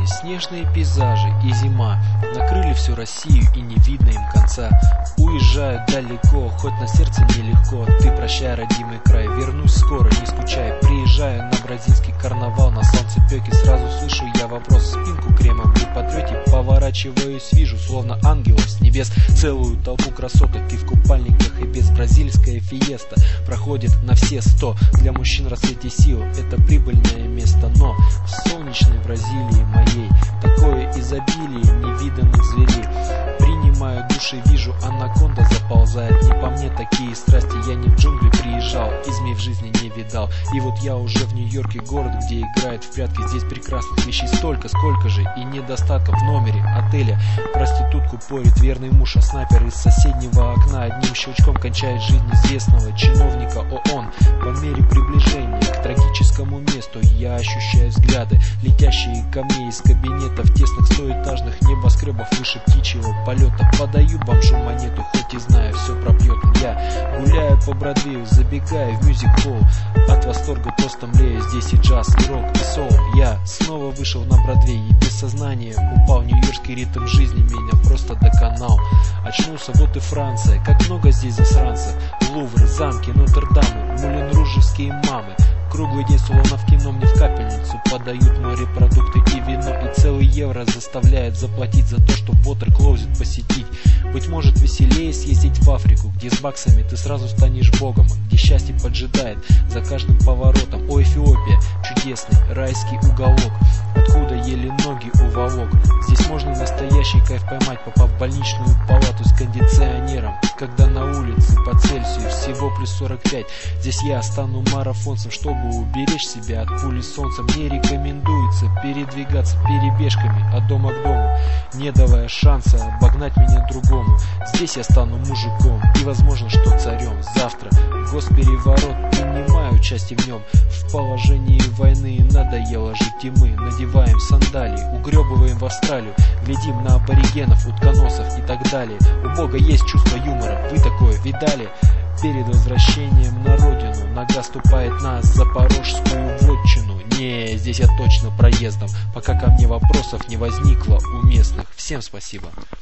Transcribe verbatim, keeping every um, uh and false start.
снежные пейзажи и зима накрыли всю Россию, и не видно им конца. Уезжаю далеко, хоть на сердце нелегко. Ты прощай, родимый край, вернусь скоро, не скучай. Приезжаю на бразильский карнавал, на солнцепёке сразу слышу я вопрос. Спинку кремом не потрете, поворачиваюсь, вижу, словно ангелов с небес, целую толпу красоток и в купальниках и без. Бразильская фиеста проходит на все сто. Для мужчин в расцвете сил это прибыльное место, но в солнечной Бразилии моей такое изобилие невиданных зверей. Принимаю душ и вижу, анаконда заползает. Не по мне такие страсти, я не в джунгли приезжал, и змей в жизни не видал. И вот я уже в Нью-Йорке, город, где играют в прятки. Здесь прекрасных вещей столько, сколько же и недостатков. В номере отеля проститутку порит верный муж, а снайпер из соседнего окна одним щелчком кончает жизнь известного чиновника ООН. По мере приближения к трагическому месту я ощущаю взгляды, летящие ко мне из кабинетов тесных стоэтажных небоскребов выше птичьего полета. Подаю бомжу монету, хоть и знаю, все пропьет. Я гуляю по Бродвею, забегаю в мюзик-холл, от восторга просто млею. Здесь и джаз, и рок, и соул. Я снова вышел на Бродвей и без сознания упал в нью-йоркский ритм жизни, меня просто доконал. Очнулся, вот и Франция, как много здесь засранцев. Лувры, замки, Нотр-Дамы, мулен-ружевские мамы. Круглый день, словно в кино, мне в капельницу подают морепродукты и вино, и целый евро заставляет заплатить за то, что Water Closet посетить. Быть может, веселее съездить в Африку, где с баксами ты сразу станешь богом, где счастье поджидает за каждым поворотом. О, Эфиопия, чудесный райский уголок, откуда еле ноги уволок. Здесь можно настоящий кайф поймать, попав в больничную палату с кондиционером, когда на улице по Цельсию всего плюс сорок пять. Здесь я стану марафонцем, чтобы уберечь себя от пули солнца. Мне рекомендуется передвигаться перебежками от дома к дому, не давая шанса обогнать меня другому. Здесь я стану мужиком и, возможно, что царем. Завтра госпереворот, принимаю участие в нем. В положении войны надоело жить, и мы надеваем сандалии, угребываем в Австралию, глядим на аборигенов, утконосов и так далее. У Бога есть чувство юмора, вы такое видали? Перед возвращением на родину нога ступает на запорожскую вотчину. Не, здесь я точно проездом, пока ко мне вопросов не возникло уместных. Всем спасибо.